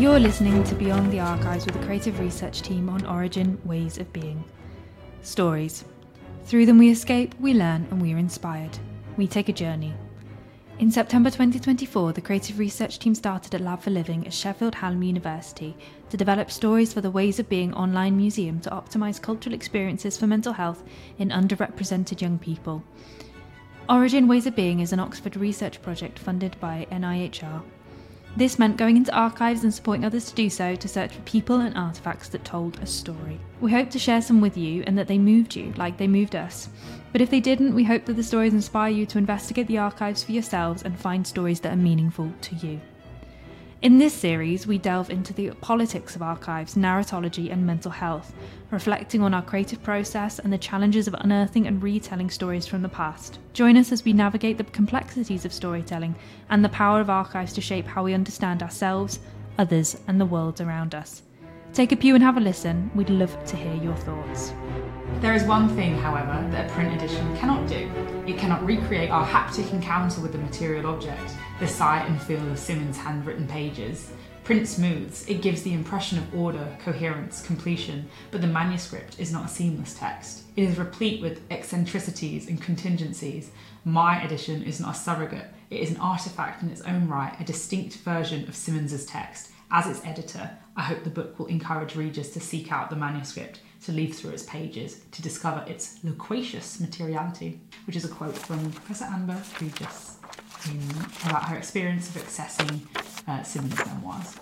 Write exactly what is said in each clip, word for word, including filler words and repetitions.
You're listening to Beyond the Archives with the creative research team on Origin Ways of Being. Stories. Through them we escape, we learn, and we are inspired. We take a journey. In September twenty twenty-four, the creative research team started a Lab for Living at Sheffield Hallam University to develop stories for the Ways of Being online museum to optimise cultural experiences for mental health in underrepresented young people. Origin Ways of Being is an Oxford research project funded by N I H R. This meant going into archives and supporting others to do so to search for people and artefacts that told a story. We hope to share some with you and that they moved you like they moved us. But if they didn't, we hope that the stories inspire you to investigate the archives for yourselves and find stories that are meaningful to you. In this series, we delve into the politics of archives, narratology and mental health, reflecting on our creative process and the challenges of unearthing and retelling stories from the past. Join us as we navigate the complexities of storytelling and the power of archives to shape how we understand ourselves, others and the world around us. Take a pew and have a listen. We'd love to hear your thoughts. There is one thing, however, that a print edition cannot do. It cannot recreate our haptic encounter with the material object, the sight and feel of Symonds' handwritten pages. Print smooths, it gives the impression of order, coherence, completion, but the manuscript is not a seamless text. It is replete with eccentricities and contingencies. My edition is not a surrogate, it is an artefact in its own right, a distinct version of Symonds' text. As its editor, I hope the book will encourage readers to seek out the manuscript, to leaf through its pages, to discover its loquacious materiality, which is a quote from Professor Amber Regis in, about her experience of accessing uh, Symonds' memoirs.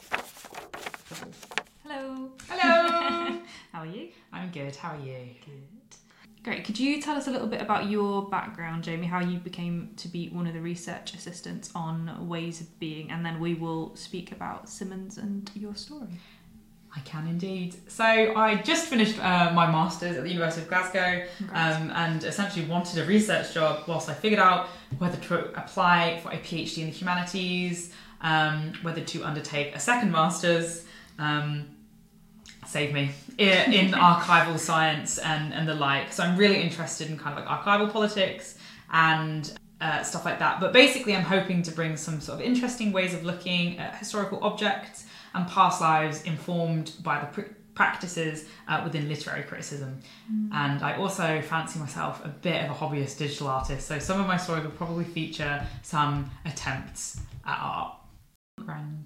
Hello. Hello. How are you? I'm good. How are you? Good. Great. Could you tell us a little bit about your background, Jamie, how you became to be one of the research assistants on Ways of Being, and then we will speak about Symonds and your story. I can indeed. So I just finished uh, my Masters at the University of Glasgow um, and essentially wanted a research job whilst I figured out whether to apply for a PhD in the humanities, um, whether to undertake a second Masters, um, save me, in archival science and, and the like. So I'm really interested in kind of like archival politics and uh, stuff like that. But basically I'm hoping to bring some sort of interesting ways of looking at historical objects and past lives informed by the pr- practices uh, within literary criticism. Mm. And I also fancy myself a bit of a hobbyist digital artist, so some of my stories will probably feature some attempts at art. Grand.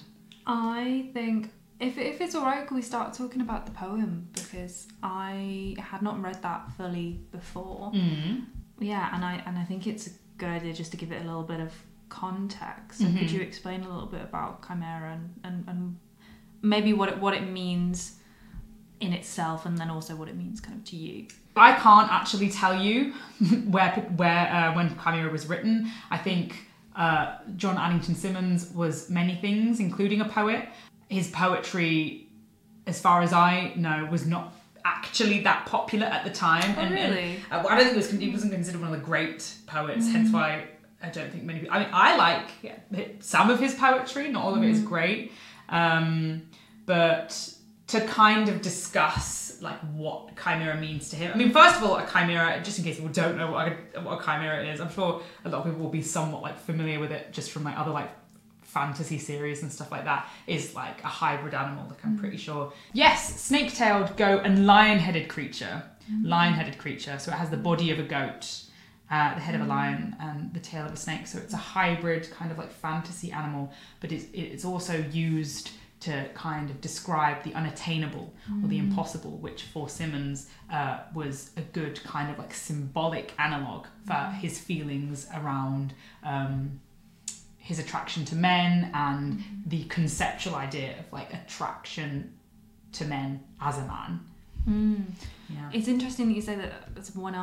I think, if, if it's alright, can we start talking about the poem? Because I had not read that fully before. Mm. Yeah, and I and I think it's a good idea just to give it a little bit of context. So Mm-hmm. could you explain a little bit about Chimera and, and, and maybe what it, what it means in itself, and then also what it means kind of to you? I can't actually tell you where where uh, when Chimera was written. I think uh, John Addington Symonds was many things, including a poet. His poetry, as far as I know, was not actually that popular at the time. Oh, and, really? And, uh, I don't think it was, he wasn't considered one of the great poets, mm. hence why I don't think many people... I mean, I like some of his poetry, not all of it is great. Um, but to kind of discuss like what chimera means to him. I mean, first of all, a chimera, just in case people don't know what a, what a chimera is, I'm sure a lot of people will be somewhat like familiar with it just from like other like fantasy series and stuff like that, is like a hybrid animal, like I'm pretty sure. Yes, snake-tailed goat and lion-headed creature. Mm. Lion-headed creature. So it has the body of a goat, uh, the head of a lion and the tail of a snake. So it's a hybrid kind of like fantasy animal, but it's, it's also used to kind of describe the unattainable mm. or the impossible, which for Symonds uh, was a good kind of like symbolic analogue for mm. his feelings around um, his attraction to men and mm. the conceptual idea of like attraction to men as a man. Mm. Yeah. It's interesting that you say that. That's when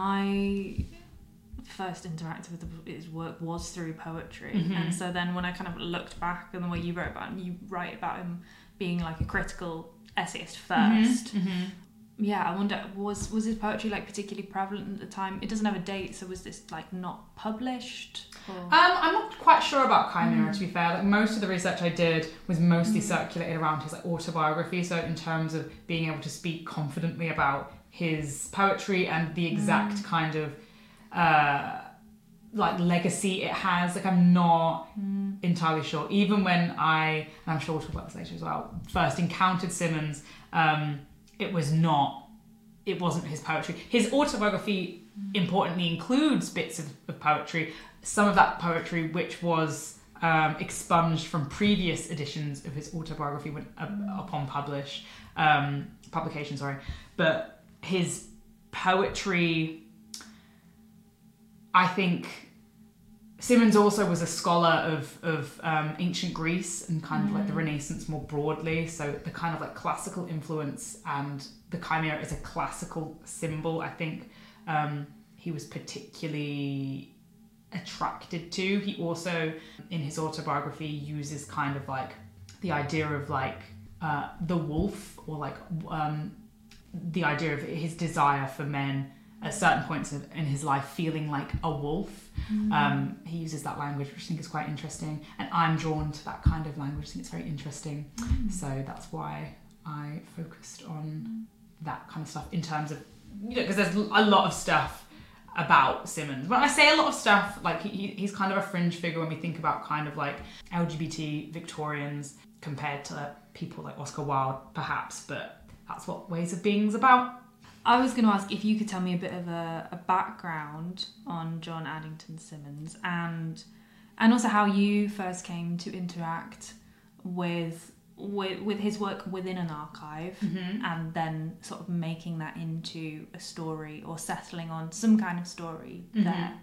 I first interacted with his work was through poetry, mm-hmm. and so then when I kind of looked back and the way you wrote about him, you write about him being like a critical essayist first. Mm-hmm. Mm-hmm. Yeah, I wonder, was was his poetry like particularly prevalent at the time? It doesn't have a date, so was this like not published? Or? Um, I'm not quite sure about Chimera, mm. to be fair. Like most of the research I did was mostly mm. circulated around his like autobiography. So in terms of being able to speak confidently about his poetry and the exact mm. kind of uh, like legacy it has. Like I'm not Mm. entirely sure. Even when I, and I'm sure we'll talk about this later as well, first encountered Symonds, um, it was not, it wasn't his poetry. His autobiography, importantly, includes bits of, of poetry. Some of that poetry which was um, expunged from previous editions of his autobiography when, uh, upon publish, um, publication, sorry. But his poetry, I think, Symonds also was a scholar of, of um, ancient Greece and kind of like the Renaissance more broadly. So the kind of like classical influence, and the chimera is a classical symbol, I think um, he was particularly attracted to. He also, in his autobiography, uses kind of like the idea of like uh, the wolf, or like um, the idea of his desire for men at certain points of, in his life feeling like a wolf. Mm. Um, he uses that language, which I think is quite interesting. And I'm drawn to that kind of language. I think it's very interesting. Mm. So that's why I focused on that kind of stuff in terms of, you know, because there's a lot of stuff about Symonds. When I say a lot of stuff, like he, he's kind of a fringe figure when we think about kind of like L G B T Victorians compared to people like Oscar Wilde, perhaps. But that's what Ways of Being's about. I was going to ask if you could tell me a bit of a, a background on John Addington Symonds, and and also how you first came to interact with with, with his work within an archive, mm-hmm. and then sort of making that into a story or settling on some kind of story mm-hmm. there.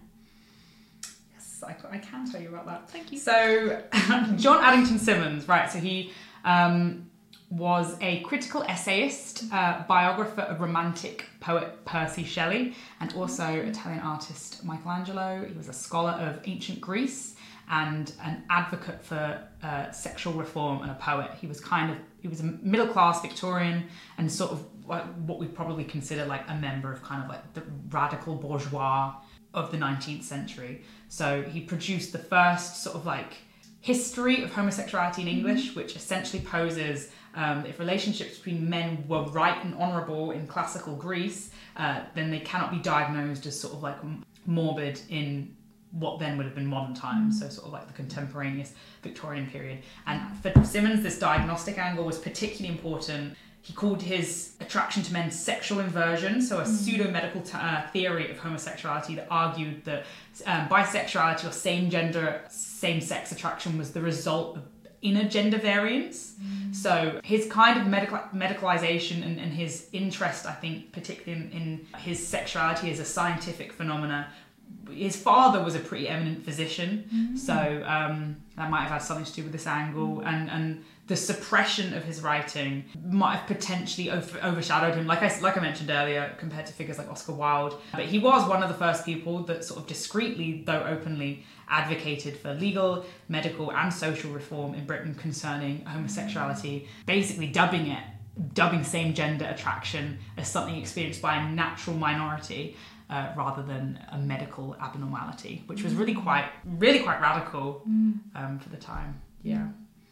Yes, I, I can tell you about that. Thank you. So John Addington Symonds, right, so he... Um, was a critical essayist, uh, biographer of romantic poet Percy Shelley, and also Italian artist Michelangelo. He was a scholar of ancient Greece and an advocate for uh, sexual reform, and a poet. He was kind of, he was a middle-class Victorian and sort of like what we probably consider like a member of kind of like the radical bourgeois of the nineteenth century. So he produced the first sort of like history of homosexuality in English, which essentially poses um, if relationships between men were right and honourable in classical Greece, uh, then they cannot be diagnosed as sort of like morbid in what then would have been modern times, so sort of like the contemporaneous Victorian period. And for Symonds, this diagnostic angle was particularly important. He called his attraction to men sexual inversion, so a mm. pseudo-medical t- uh, theory of homosexuality that argued that um, bisexuality or same-gender, same-sex attraction was the result of inner gender variance. Mm. So his kind of medical medicalization and, and his interest, I think, particularly in, in his sexuality as a scientific phenomena. His father was a pretty eminent physician, mm. so um, that might have had something to do with this angle, mm. and and the suppression of his writing might have potentially over, overshadowed him, like I like I mentioned earlier, compared to figures like Oscar Wilde. But he was one of the first people that sort of discreetly, though openly, advocated for legal, medical, and social reform in Britain concerning homosexuality, basically dubbing it, dubbing same-gender attraction as something experienced by a natural minority. Uh, rather than a medical abnormality, which was really quite, really quite radical um, for the time. Yeah,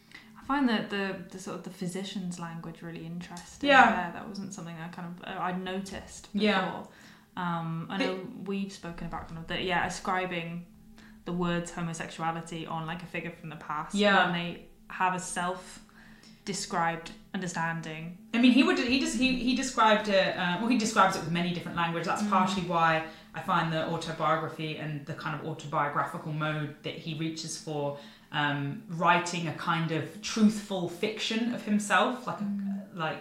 I find that the the sort of the physician's language really interesting. Yeah, yeah that wasn't something I kind of uh, I'd noticed before. Yeah, um, I know but, we've spoken about kind of the yeah ascribing the words homosexuality on like a figure from the past. Yeah, when they have a self described understanding. I mean, he would he just he he described it. Uh, well, he describes it with many different language. That's mm. partially why I find the autobiography and the kind of autobiographical mode that he reaches for, um, writing a kind of truthful fiction of himself. Like mm. a, like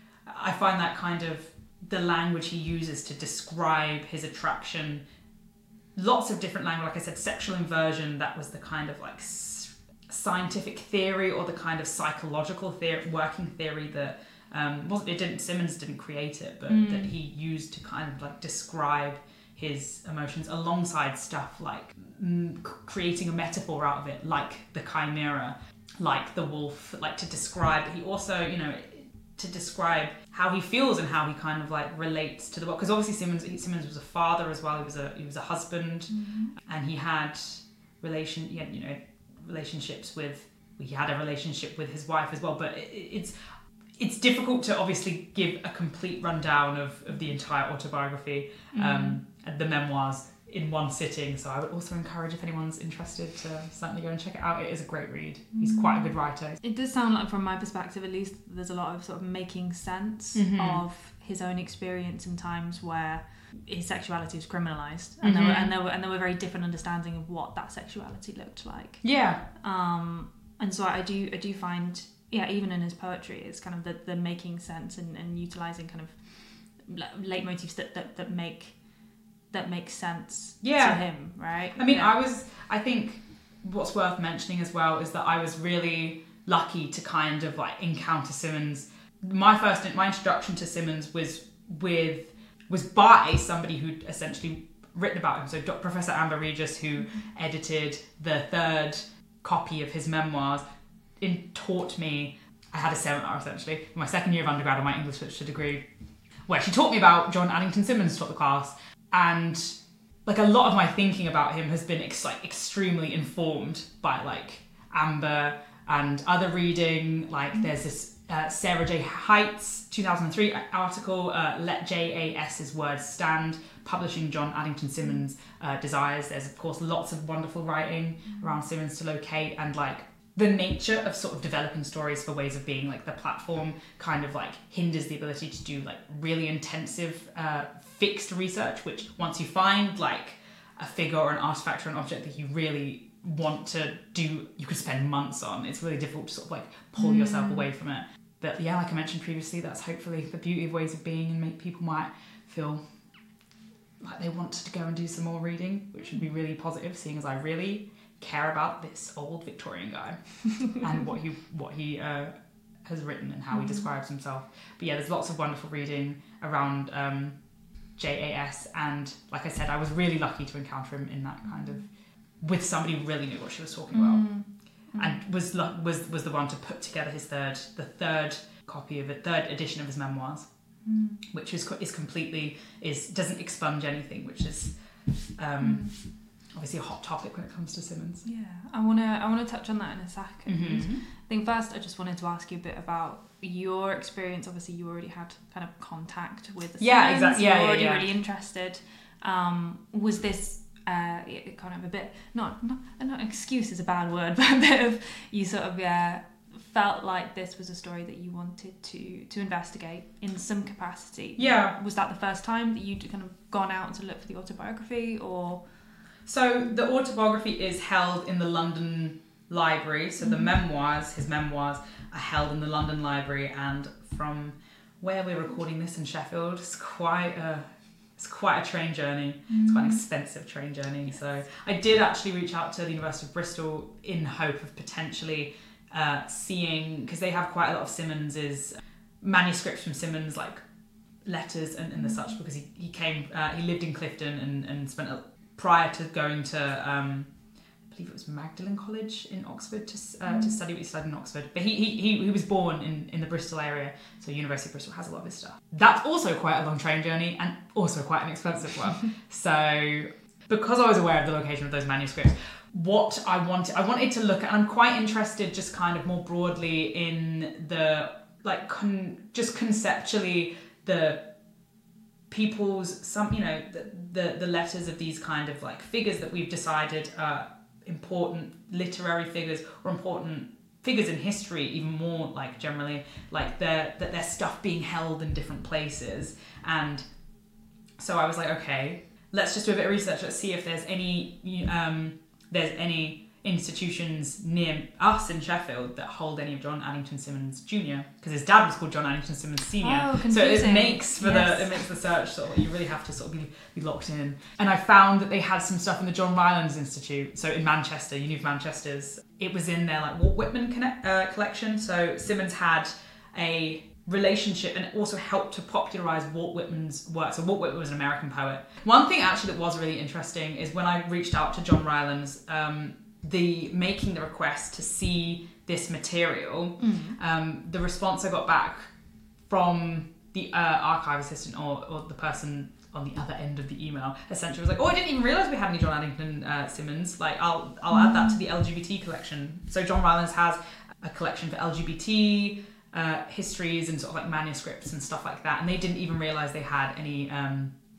I find that kind of the language he uses to describe his attraction. Lots of different language. Like I said, sexual inversion. That was the kind of like scientific theory, or the kind of psychological theory, working theory that um, wasn't it didn't Symonds didn't create it, but mm. that he used to kind of like describe his emotions alongside stuff like mm, creating a metaphor out of it, like the chimera, like the wolf, like to describe. He also, you know, to describe how he feels and how he kind of like relates to the world. Because obviously Symonds Symonds was a father as well. He was a he was a husband, mm-hmm. and he had relation, he had, you know. relationships with he had a relationship with his wife as well, but it, it's it's difficult to obviously give a complete rundown of, of the entire autobiography. mm. Um, the memoirs in one sitting. So I would also encourage, if anyone's interested, to certainly go and check it out. It is a great read. He's quite a good writer. It does sound like, from my perspective at least, there's a lot of sort of making sense mm-hmm. of his own experience in times where his sexuality was criminalised, and, mm-hmm. there were, and there were and there were very different understanding of what that sexuality looked like. Yeah. Um, and so I do I do find, yeah, even in his poetry, it's kind of the, the making sense and, and utilising kind of leitmotifs that, that, that make that make sense yeah. to him, right? I mean, yeah. I was, I think what's worth mentioning as well is that I was really lucky to kind of like encounter Symonds. My first, my introduction to Symonds was with, was by somebody who'd essentially written about him. So Professor Amber Regis, who edited the third copy of his memoirs, in, taught me, I had a seminar essentially, in my second year of undergrad on my English literature degree, where she taught me about John Addington Symonds, taught the class. And like a lot of my thinking about him has been ex- like extremely informed by like Amber and other reading. Like there's this uh, Sarah J. Heights two thousand three article, uh, Let J A S's Words Stand, publishing John Addington Symonds' uh, desires. There's of course lots of wonderful writing around Symonds to locate, and like the nature of sort of developing stories for Ways of Being, like the platform kind of like hinders the ability to do like really intensive uh, fixed research, which once you find like a figure or an artifact or an object that you really want to do, you could spend months on. It's really difficult to sort of like pull mm. yourself away from it. But yeah, like I mentioned previously, that's hopefully the beauty of Ways of Being, and make people might feel like they want to go and do some more reading, which would be really positive, seeing as I really care about this old Victorian guy and what he what he uh, has written and how he describes himself. But yeah, there's lots of wonderful reading around um, J A S, and like I said, I was really lucky to encounter him in that kind of, with somebody who really knew what she was talking about, mm. and was was was the one to put together his third the third copy of it, third edition of his memoirs, mm. which is is completely is doesn't expunge anything, which is. Um, mm. Obviously a hot topic when it comes to Symonds. Yeah, I want to I want to touch on that in a second. Mm-hmm. I think first I just wanted to ask you a bit about your experience. Obviously you already had kind of contact with the yeah, Symonds. Exactly. Yeah, you were already yeah, yeah. really interested. Um, was this uh, kind of a bit, not, not, not excuse is a bad word, but a bit of, you sort of uh, felt like this was a story that you wanted to to investigate in some capacity? Yeah. Was that the first time that you'd kind of gone out to look for the autobiography, or...? So the autobiography is held in the London Library. So the mm-hmm. memoirs, his memoirs, are held in the London Library, and from where we're recording this in Sheffield, it's quite a it's quite a train journey. Mm-hmm. It's quite an expensive train journey. Yes. So I did actually reach out to the University of Bristol in hope of potentially uh, seeing, because they have quite a lot of Symonds's manuscripts from Symonds, like letters and, and the such, because he he came uh, he lived in Clifton and and spent a prior to going to, um, I believe it was Magdalen College in Oxford to uh, mm. to study what he studied in Oxford. But he he he, he was born in, in the Bristol area, so University of Bristol has a lot of his stuff. That's also quite a long train journey and also quite an expensive one. So because I was aware of the location of those manuscripts, what I wanted, I wanted to look at, and I'm quite interested just kind of more broadly in the, like, con, just conceptually the people's, some, you know, the, the the letters of these kind of like figures that we've decided are important literary figures or important figures in history, even more like generally, like their that their stuff being held in different places. And so I was like, okay, let's just do a bit of research. Let's see if there's any um there's any institutions near us in Sheffield that hold any of John Addington Symonds Junior, because his dad was called John Addington Symonds Senior. Oh, so it makes for yes. the it makes the search sort of, you really have to sort of be, be locked in. And I found that they had some stuff in the John Rylands Institute, so in Manchester, Uni of Manchester's. It was in their like Walt Whitman connect, uh, collection. So Symonds had a relationship and also helped to popularise Walt Whitman's work. So Walt Whitman was an American poet. One thing actually that was really interesting is when I reached out to John Rylands, um, the making the request to see this material, mm. um, the response I got back from the uh, archive assistant or, or the person on the other end of the email essentially was like, oh, I didn't even realise we had any John Addington uh, Symonds. Like, I'll I'll mm. add that to the L G B T collection. So John Rylands has a collection for L G B T uh, histories and sort of like manuscripts and stuff like that, and they didn't even realise they had any um,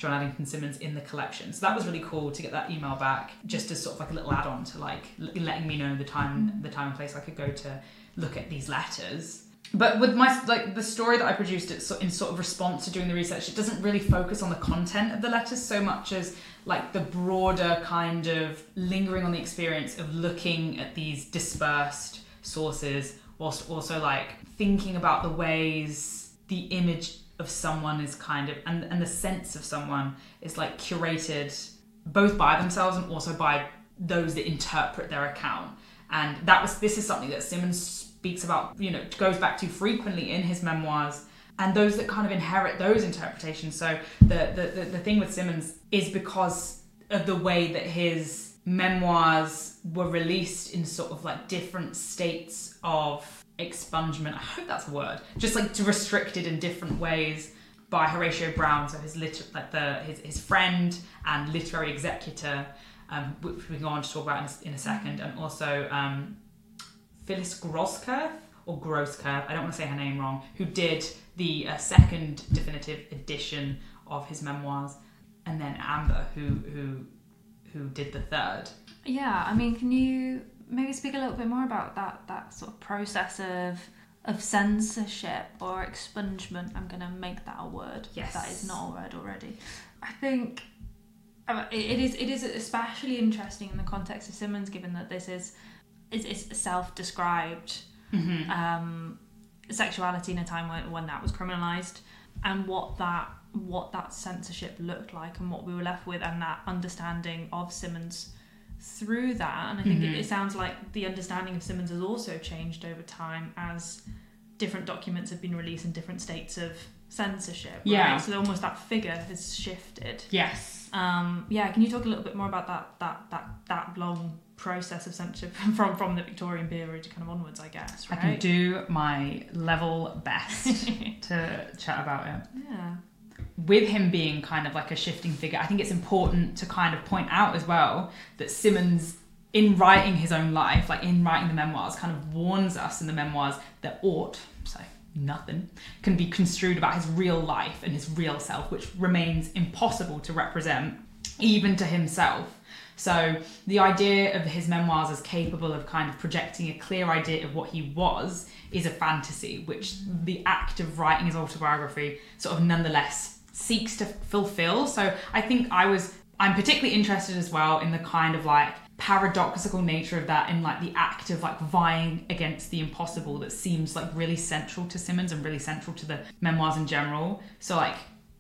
John Addington Symonds in the collection. So that was really cool to get that email back, just as sort of like a little add-on to like letting me know the time, the time and place I could go to look at these letters. But with my, like the story that I produced it in sort of response to doing the research, it doesn't really focus on the content of the letters so much as like the broader kind of lingering on the experience of looking at these dispersed sources, whilst also like thinking about the ways the image of someone is kind of, and, and the sense of someone is like curated both by themselves and also by those that interpret their account. And that was, this is something that Symonds speaks about, you know, goes back to frequently in his memoirs, and those that kind of inherit those interpretations. So the, the, the, the thing with Symonds is because of the way that his memoirs were released in sort of like different states of expungement. I hope that's a word. Just like to restricted in different ways by Horatio Brown, so his liter- like the his, his friend and literary executor, um, which we can go on to talk about in a, in a second, and also um, Phyllis Grosskreutz or Grosskreutz, I don't want to say her name wrong, who did the uh, second definitive edition of his memoirs, and then Amber, who who who did the third. Yeah, I mean, can you maybe speak a little bit more about that that sort of process of of censorship or expungement? I'm going to make that a word. Yes. If that is not a word already. I think uh, it, it is it is especially interesting in the context of Symonds, given that this is is, is self-described Mm-hmm. um, sexuality in a time when, when that was criminalised, and what that what that censorship looked like and what we were left with, and that understanding of Symonds through that. And I think Mm-hmm. it, it sounds like the understanding of Symonds has also changed over time as different documents have been released in different states of censorship. Right? Yeah. So almost that figure has shifted. Yes. Um, yeah. Can you talk a little bit more about that that that that long process of censorship from from the Victorian period to kind of onwards, I guess, right? I can do my level best to chat about it. Yeah. With him being kind of like a shifting figure, I think it's important to kind of point out as well that Symonds, in writing his own life, like in writing the memoirs, kind of warns us in the memoirs that ought, so nothing, can be construed about his real life and his real self, which remains impossible to represent even to himself. So the idea of his memoirs as capable of kind of projecting a clear idea of what he was is a fantasy, which the act of writing his autobiography sort of nonetheless seeks to fulfill. So I think I was, I'm particularly interested as well in the kind of like paradoxical nature of that, in like the act of like vying against the impossible that seems like really central to Symonds and really central to the memoirs in general. So like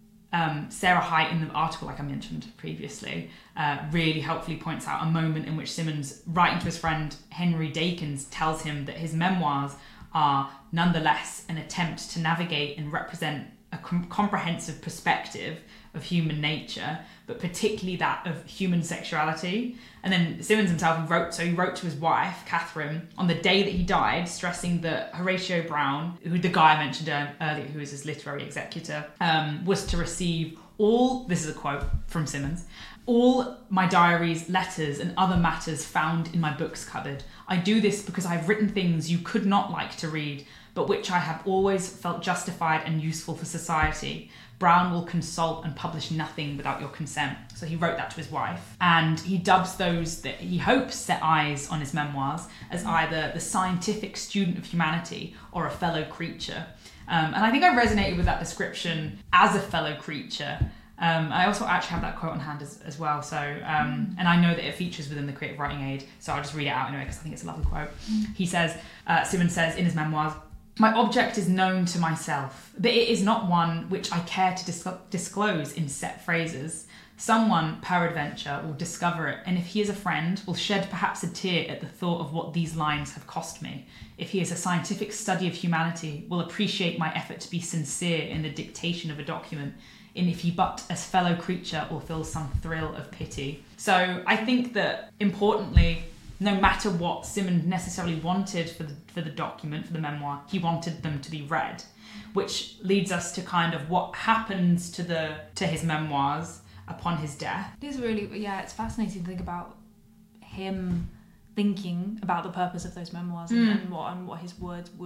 Um, Sarah Hite in the article, like I mentioned previously, uh, really helpfully points out a moment in which Symonds, writing to his friend Henry Dakins, tells him that his memoirs are nonetheless an attempt to navigate and represent a com- comprehensive perspective of human nature, but particularly that of human sexuality. And then Symonds himself he wrote, so he wrote to his wife, Catherine, on the day that he died, stressing that Horatio Brown, who the guy I mentioned earlier, who is his literary executor, um, was to receive all, this is a quote from Symonds, all my diaries, letters, and other matters found in my books cupboard. I do this because I have written things you could not like to read, but which I have always felt justified and useful for society. Brown will consult and publish nothing without your consent. So he wrote that to his wife. And he dubs those that he hopes set eyes on his memoirs as either the scientific student of humanity or a fellow creature. Um, and I think I resonated with that description as a fellow creature. Um, I also actually have that quote on hand as, as well. So, um, and I know that it features within the Creative Writing Aid, so I'll just read it out anyway because I think it's a lovely quote. He says, uh, Symonds says in his memoirs, "My object is known to myself, but it is not one which I care to dis- disclose in set phrases. Someone, peradventure, will discover it, and if he is a friend, will shed perhaps a tear at the thought of what these lines have cost me. If he is a scientific study of humanity, will appreciate my effort to be sincere in the dictation of a document, and if he but as fellow creature will feel some thrill of pity." So I think that, importantly, no matter what Symonds necessarily wanted for the, for the document, for the memoir, he wanted them to be read, which leads us to kind of what happens to the to his memoirs upon his death. It is really, yeah, it's fascinating to think about him thinking about the purpose of those memoirs Mm. and, and what and what his words would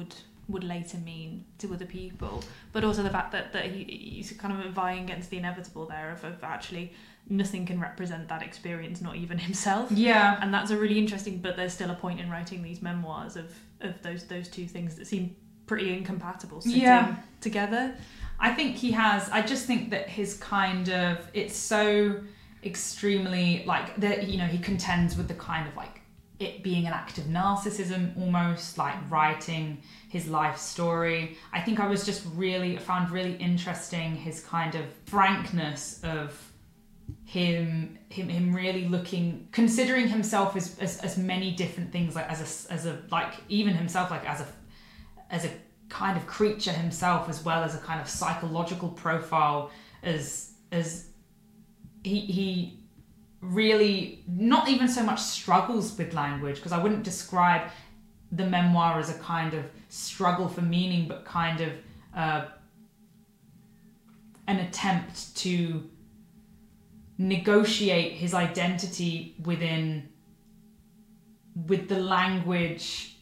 would later mean to other people, but also the fact that, that he, he's kind of vying against the inevitable there of, of actually nothing can represent that experience, not even himself. Yeah. And that's a really interesting, but there's still a point in writing these memoirs of, of those those two things that seem pretty incompatible sitting yeah. together. I think he has, I just think that his kind of, it's so extremely, like, that, you know, he contends with the kind of, like, it being an act of narcissism almost, like writing his life story. I think I was just really, found really interesting his kind of frankness of him him him really looking, considering himself as, as, as many different things, like as a, as a, like even himself, like as a, as a kind of creature himself, as well as a kind of psychological profile, as, as he, he really not even so much struggles with language, because I wouldn't describe the memoir as a kind of struggle for meaning, but kind of uh, an attempt to negotiate his identity within with the language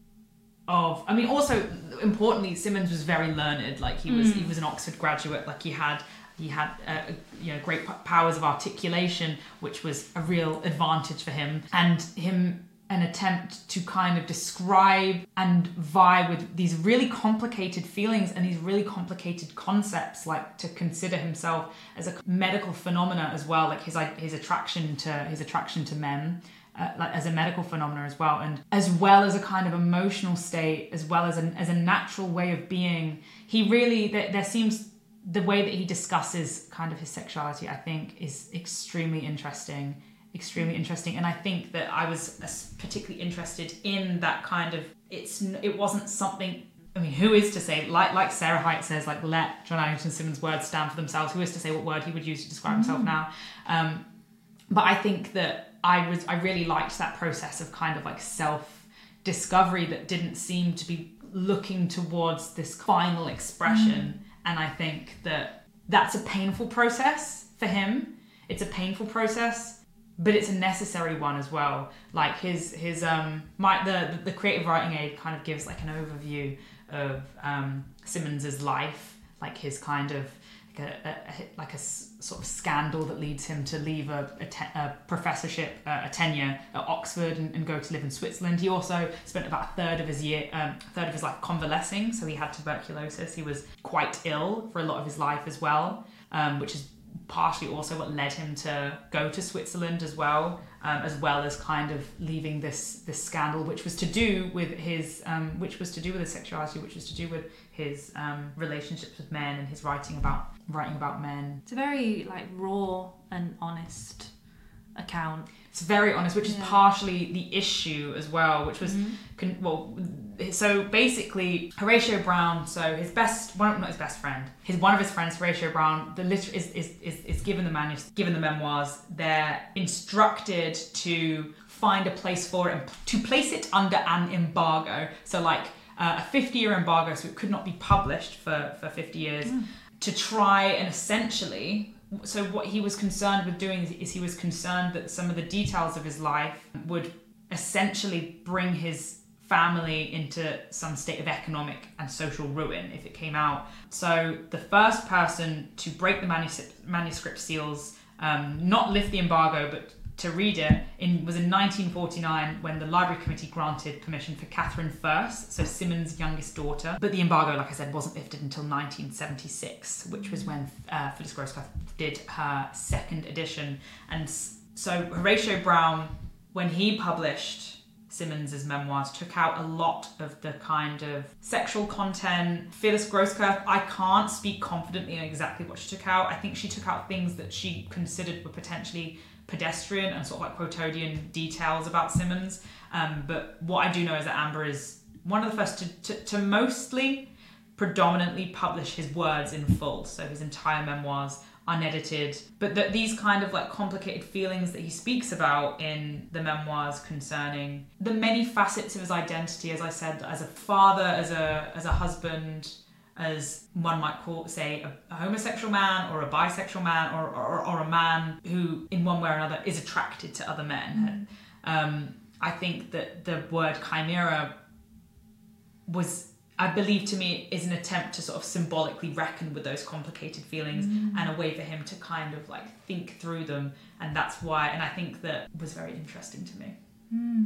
of, I mean, also importantly, Symonds was very learned. Like he was mm. he was an Oxford graduate. Like he had he had uh, you know great powers of articulation, which was a real advantage for him, and him an attempt to kind of describe and vie with these really complicated feelings and these really complicated concepts, like to consider himself as a medical phenomena as well, like his his attraction to his attraction to men, uh, like as a medical phenomena as well, and as well as a kind of emotional state, as well as an as a natural way of being. He really there, there seems the way that he discusses kind of his sexuality, I think, is extremely interesting. extremely interesting and I think that I was particularly interested in that kind of, it's it wasn't something, I mean, who is to say, like like Sarah Hite says, like, let John Addington Symonds' words stand for themselves. Who is to say what word he would use to describe mm. himself now? Um, but I think that I was I really liked that process of kind of like self-discovery that didn't seem to be looking towards this final expression. Mm. And I think that that's a painful process for him. It's a painful process, but it's a necessary one as well. Like his his um my the the creative writing aid kind of gives like an overview of um Symonds's life, like his kind of like a, a, a like a s- sort of scandal that leads him to leave a, a, te- a professorship, uh, a tenure at Oxford, and, and go to live in Switzerland. He also spent about a third of his year, um, a third of his life convalescing. So he had tuberculosis. He was quite ill for a lot of his life as well, um, which is partially also what led him to go to Switzerland as well, um, as well as kind of leaving this this scandal, which was to do with his, um, which was to do with his sexuality, which was to do with his um, relationships with men and his writing about writing about men. It's a very like raw and honest account. It's very honest, which is yeah. partially the issue as well, which was, mm-hmm. con- well, so basically Horatio Brown, so his best, one, not his best friend, his one of his friends, Horatio Brown, the liter- is, is, is, is given the manus- given the memoirs. They're instructed to find a place for it, and to place it under an embargo. So like uh, a fifty-year embargo, so it could not be published for, for fifty years, mm. to try and essentially... So what he was concerned with doing is he was concerned that some of the details of his life would essentially bring his family into some state of economic and social ruin if it came out. So the first person to break the manuscript, manuscript seals, um, not lift the embargo, but to read it, in, was in nineteen forty-nine when the Library Committee granted permission for Catherine First, so Symonds' youngest daughter. But the embargo, like I said, wasn't lifted until nineteen seventy-six, which was when uh, Phyllis Groscliffe did her second edition. And so Horatio Brown, when he published Symonds' memoirs, took out a lot of the kind of sexual content. Phyllis Groscliffe, I can't speak confidently on exactly what she took out. I think she took out things that she considered were potentially pedestrian and sort of like quotidian details about Symonds. Um, but what I do know is that Amber is one of the first to, to, to mostly predominantly publish his words in full. So his entire memoirs unedited, but that these kind of like complicated feelings that he speaks about in the memoirs concerning the many facets of his identity, as I said, as a father, as a as a husband, as one might call, say, a, a homosexual man or a bisexual man or, or or a man who in one way or another is attracted to other men. Mm. Um, I think that the word chimera was I believe to me is an attempt to sort of symbolically reckon with those complicated feelings mm. and a way for him to kind of like think through them. And that's why, and I think that was very interesting to me. Mm.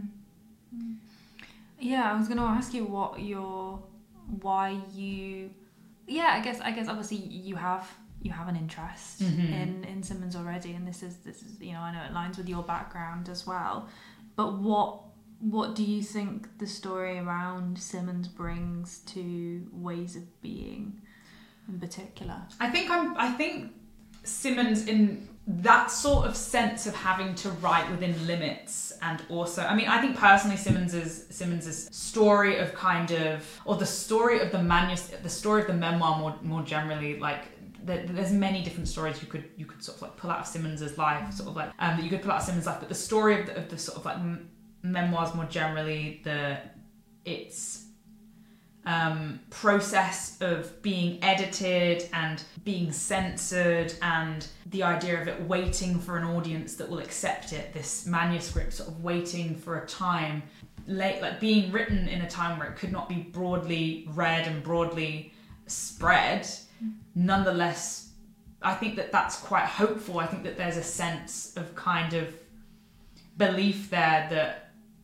Yeah, I was going to ask you what your, why you, yeah, I guess, I guess obviously you have, you have an interest mm-hmm. in, in Simmons already. And this is, this is, you know, I know it aligns with your background as well, but what, what do you think the story around Simmons brings to Ways of Being in particular? I think I'm, I think Simmons in that sort of sense of having to write within limits, and also, I mean, I think personally Simmons's Simmons's story of kind of, or the story of the manuscript, the story of the memoir more more generally, like there's many different stories you could you could sort of like pull out of Simmons's life, sort of like um, that you could pull out of Simmons's life, but the story of the, of the sort of like m- memoirs more generally, the it's. Um, process of being edited and being censored, and the idea of it waiting for an audience that will accept it, this manuscript sort of waiting for a time, late, like being written in a time where it could not be broadly read and broadly spread. Nonetheless, I think that that's quite hopeful. I think that there's a sense of kind of belief there that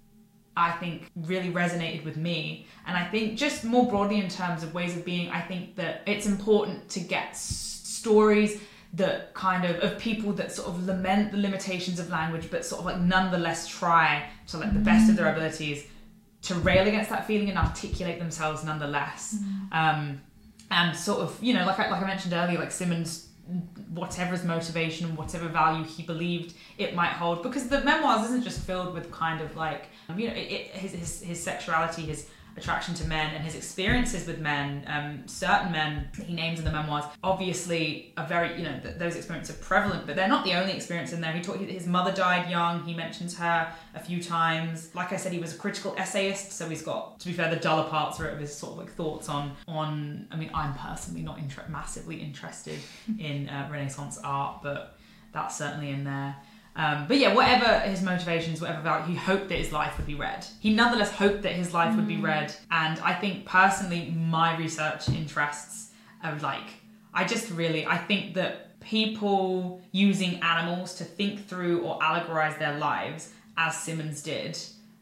I think really resonated with me. And I think just more broadly in terms of Ways of Being, I think that it's important to get s- stories that kind of, of people that sort of lament the limitations of language, but sort of like nonetheless try to like the best of their abilities to rail against that feeling and articulate themselves nonetheless. Mm. Um, and sort of, you know, like I, like I mentioned earlier, like Simmons, whatever his motivation, whatever value he believed it might hold, because the memoirs isn't just filled with kind of like, you know, it, it, his, his his sexuality, his attraction to men, and his experiences with men, um, certain men that he names in the memoirs, obviously are very, you know, th- those experiences are prevalent, but they're not the only experience in there. He talked, his mother died young, he mentions her a few times. Like I said, he was a critical essayist, so he's got, to be fair, the duller parts are of his sort of like thoughts on, on I mean, I'm personally not inter- massively interested in uh, Renaissance art, but that's certainly in there. Um, but yeah, whatever his motivations, whatever value, he hoped that his life would be read. He nonetheless hoped that his life mm. would be read. And I think personally, my research interests are like, I just really, I think that people using animals to think through or allegorize their lives, as Simmons did,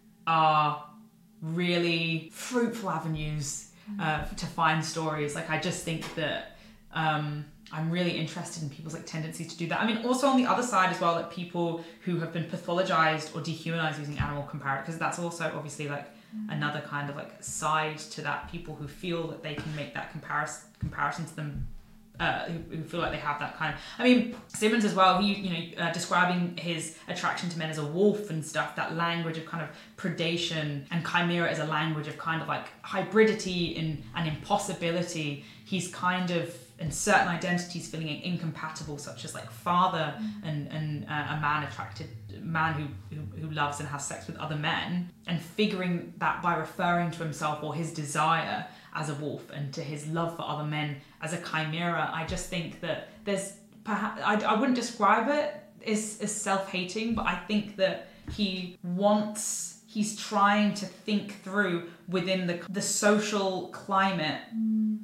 are really fruitful avenues uh, to find stories. Like, I just think that um, I'm really interested in people's like tendencies to do that. I mean, also on the other side as well, like people who have been pathologized or dehumanized using animal comparison, because that's also obviously like mm. another kind of like side to that. People who feel that they can make that comparison comparison to them, uh, who, who feel like they have that kind of. I mean, Simmons as well. He, you know, uh, describing his attraction to men as a wolf and stuff. That language of kind of predation, and chimera as a language of kind of like hybridity and, and impossibility. He's kind of, and certain identities feeling incompatible, such as like father mm. and, and uh, a man attracted, man who, who who loves and has sex with other men, and figuring that by referring to himself or his desire as a wolf and to his love for other men as a chimera. I just think that there's perhaps, I, I wouldn't describe it as, as self-hating, but I think that he wants, he's trying to think through within the the social climate mm.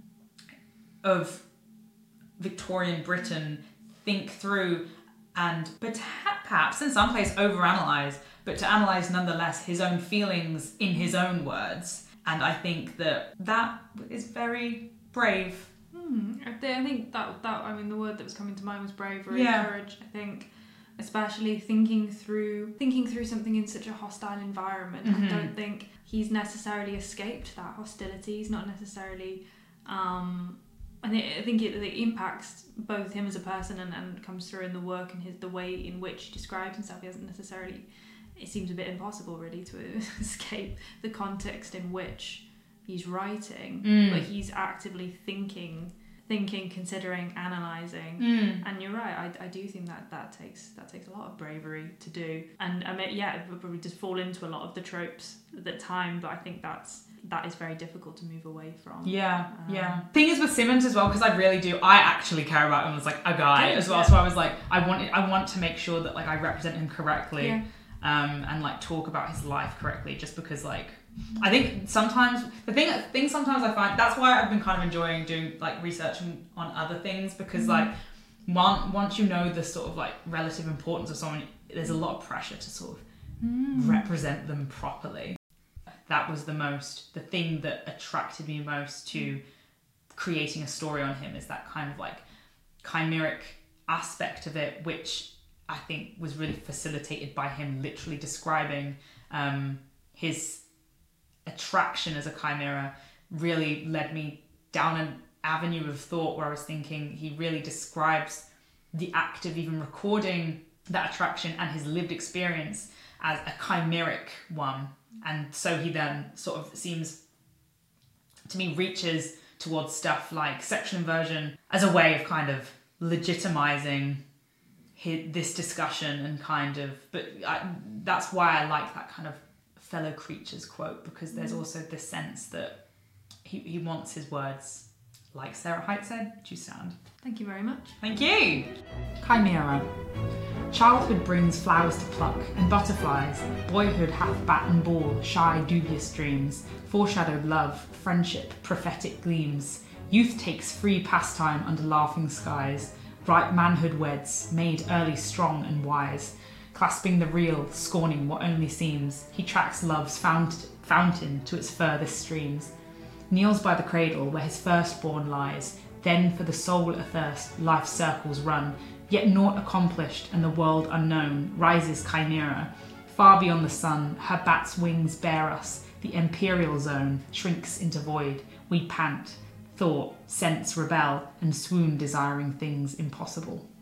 of Victorian Britain, think through and but perhaps in some place overanalyze, but to analyze nonetheless his own feelings in his own words. And I think that that is very brave. Hmm. I think that that I mean the word that was coming to mind was bravery, yeah. courage. I think, especially thinking through thinking through something in such a hostile environment. Mm-hmm. I don't think he's necessarily escaped that hostility. He's not necessarily. Um, I think I think it, it impacts both him as a person and, and comes through in the work and his the way in which he describes himself. He hasn't necessarily. It seems a bit impossible, really, to escape the context in which he's writing, mm. but he's actively thinking, thinking, considering, analysing. Mm. And you're right. I, I do think that that takes that takes a lot of bravery to do. And I mean, yeah, it would probably just fall into a lot of the tropes at the time. But I think that's. That is very difficult to move away from. Yeah, um, yeah. Thing is with Simmons as well, because I really do, I actually care about him as like a guy good, as well. Yeah. So I was like, I want, I want to make sure that like I represent him correctly. Yeah. um, and like talk about his life correctly, just because like I think sometimes the thing thing sometimes I find that's why I've been kind of enjoying doing like research on, on other things, because mm-hmm. like one, once you know the sort of like relative importance of someone, there's a lot of pressure to sort of mm. represent them properly. That was the most the thing that attracted me most to creating a story on him, is that kind of like chimeric aspect of it, which I think was really facilitated by him literally describing um, his attraction as a chimera. Really led me down an avenue of thought where I was thinking he really describes the act of even recording that attraction and his lived experience as a chimeric one. And so he then sort of seems to me reaches towards stuff like sexual inversion as a way of kind of legitimizing his, this discussion and kind of, but I, that's why I like that kind of fellow creatures quote, because there's also this sense that he, he wants his words, like Sarah Hite said, to stand. Thank you very much. Thank you. Chimera. Childhood brings flowers to pluck and butterflies. Boyhood hath bat and ball, shy, dubious dreams. Foreshadowed love, friendship, prophetic gleams. Youth takes free pastime under laughing skies. Ripe manhood weds, made early strong and wise. Clasping the real, scorning what only seems, he tracks love's fount- fountain to its furthest streams. Kneels by the cradle where his firstborn lies. Then for the soul athirst, life's circles run. Yet naught accomplished and the world unknown, rises Chimera. Far beyond the sun, her bat's wings bear us. The imperial zone shrinks into void. We pant, thought, sense rebel, and swoon desiring things impossible.